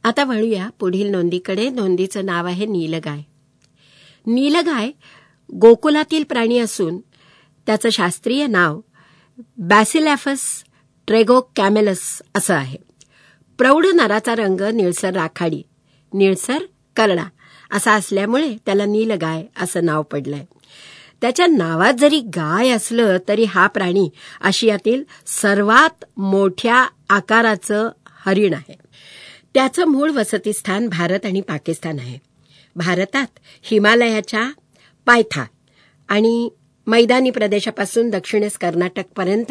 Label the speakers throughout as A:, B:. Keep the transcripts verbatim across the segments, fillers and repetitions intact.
A: आता वळूया पुढील नोंदीकडे. नोंदीचं नाव आहे नीलगाय. नीलगाय गोकुलातील प्राणी असून त्याचं शास्त्रीय नाव बॅसिलॅफस ट्रेगोकॅमेलस असं आहे. प्रौढ नराचा रंग निळसर राखाडी, निळसर करडा असा असल्यामुळे त्याला नीलगाय असं नाव पडलंय. त्याच्या नावात जरी गाय असलं तरी हा प्राणी आशियातील सर्वात मोठ्या आकाराचं हरिण आहे. त्याचं मूळ वसतिस्थान भारत आणि पाकिस्तान आहे. भारतात हिमालयाच्या पायथा आणि मैदानी प्रदेशापासून दक्षिणेस कर्नाटकपर्यंत,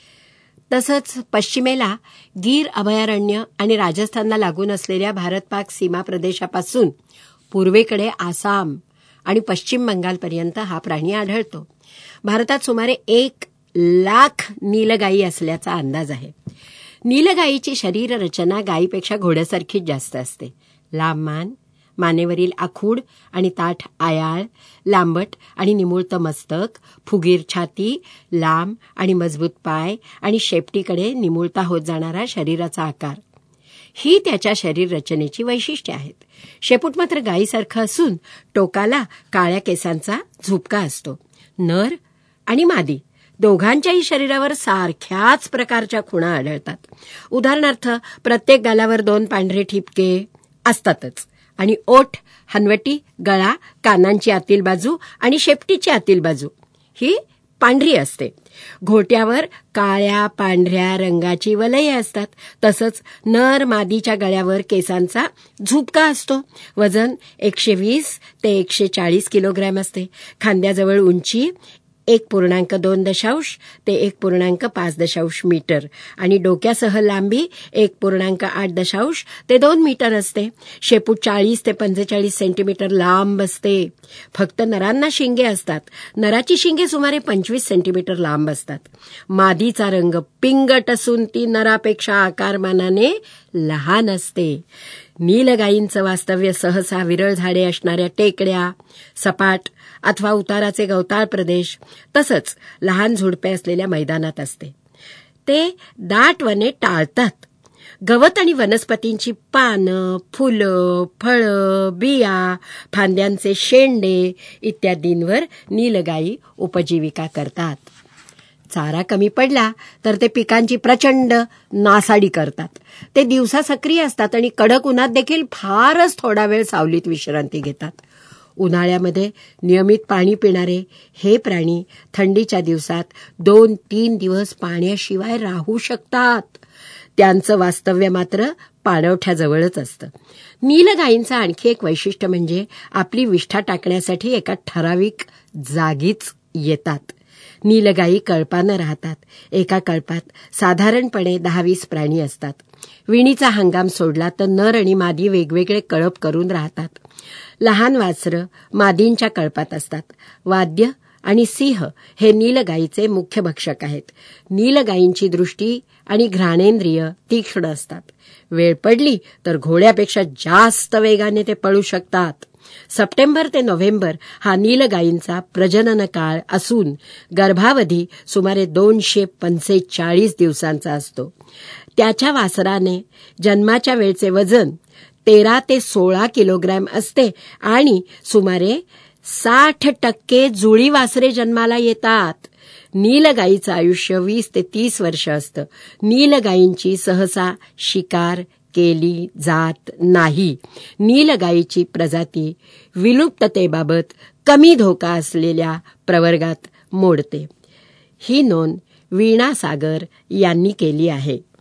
A: तसंच पश्चिमेला गीर अभयारण्य आणि राजस्थानला लागून असलेल्या भारत-पाक सीमा प्रदेशापासून पूर्वेकडे आसाम आणि पश्चिम बंगालपर्यंत हा प्राणी आढळतो. भारतात सुमारे एक लाख नीलगायी असल्याचा अंदाज आहे. नीलगायीची शरीर रचना गायीपेक्षा घोड्यासारखीच जास्त असते. लांब मान, मानेवरील आखूड आणि ताठ आयाळ, लांबट आणि निमुळतं मस्तक, फुगीर छाती, लांब आणि मजबूत पाय आणि शेपटीकडे निमुळता होत जाणारा शरीराचा आकार ही त्याच्या शरीर रचनेची वैशिष्ट्ये आहेत. शेपूट मात्र गायीसारखं असून टोकाला काळ्या केसांचा झुपका असतो. नर आणि मादी दोघांच्याही शरीरावर सारख्याच प्रकारच्या खुणा आढळतात. उदाहरणार्थ प्रत्येक गालावर दोन पांढरे ठिपके असतातच आणि ओठ, हनवटी, गळा, कानांची आतील बाजू आणि शेपटीची आतील बाजू ही पांढरी असते. घोट्यावर काळ्या पांढऱ्या रंगाची वलये असतात. तसंच नर मादीच्या गळ्यावर केसांचा झुपका असतो. वजन एकशे वीस ते एकशे चाळीस किलोग्रॅम असते. खांद्याजवळ उंची एक पूर्णांक दोन दशांश ते एक पूर्णांक पाच दशांश मीटर आणि डोक्यासह लांबी एक पूर्णांक आठ दशांश ते दोन मीटर असते. शेपूट चाळीस ते पंचेचाळीस सेंटीमीटर लांब असते. फक्त नरांना शिंगे असतात. नराची शिंगे सुमारे पंचवीस सेंटीमीटर लांब असतात. मादीचा रंग पिंगट असून ती नरापेक्षा आकारमानाने लहान असते. नीलगायींचं वास्तव्य सहसा विरळ झाडे असणाऱ्या टेकड्या, सपाट अथवा उताराचे गवताळ प्रदेश तसंच लहान झुडपे असलेल्या मैदानात असते. ते दाट वने टाळतात. गवत आणि वनस्पतींची पानं, फुलं, फळं, बिया, फांद्यांचे शेंडे इत्यादींवर नीलगायी उपजीविका करतात. चारा कमी पडला तर ते पिकांची प्रचंड नासाडी करतात. ते दिवसा सक्रिय असतात आणि कडक उन्हात देखील फारच थोडा वेळ सावलीत विश्रांती घेतात. उन्हाळ्यामध्ये नियमित पाणी पिणारे हे प्राणी थंडीच्या दिवसात दोन तीन दिवस पाण्याशिवाय राहू शकतात. त्यांचं वास्तव्य मात्र पाणवठ्याजवळच असतं. नीलगायींचं आणखी एक वैशिष्ट्य म्हणजे आपली विष्ठा टाकण्यासाठी एका ठराविक जागीच येतात. नीलगायी कळपानं राहतात. एका कळपात साधारणपणे दहा वीस प्राणी असतात. विणीचा हंगाम सोडला तर नर आणि मादी वेगवेगळे कळप करून राहतात. लहान वासरं मादींच्या कळपात असतात. वाद्य आणि सिंह हे नीलगायीचे मुख्य भक्षक आहेत. नीलगायींची दृष्टी आणि घ्राणेंद्रिय तीक्ष्ण असतात. वेळ पडली तर घोड्यापेक्षा जास्त वेगाने ते पळू शकतात. सप्टेंबर ते नोव्हेंबर हा नीलगायींचा प्रजनन काळ असून गर्भावधी सुमारे दोनशे पंचेचाळीस दिवसांचा असतो. त्याच्या वासराने जन्माच्या वेळचे वजन तेरा ते सोळा किलोग्रॅम असते आणि सुमारे साठ टक्के जुळी वासरे जन्माला येतात. नीलगायीचं आयुष्य वीस ते तीस वर्ष असतं. नीलगायींची सहसा शिकार केली जात नाही. नीलगायीची प्रजाती विलुप्ततेबाबत कमी धोका असलेल्या प्रवर्गात मोडते. ही नोंद वीणा सागर यांनी केली आहे.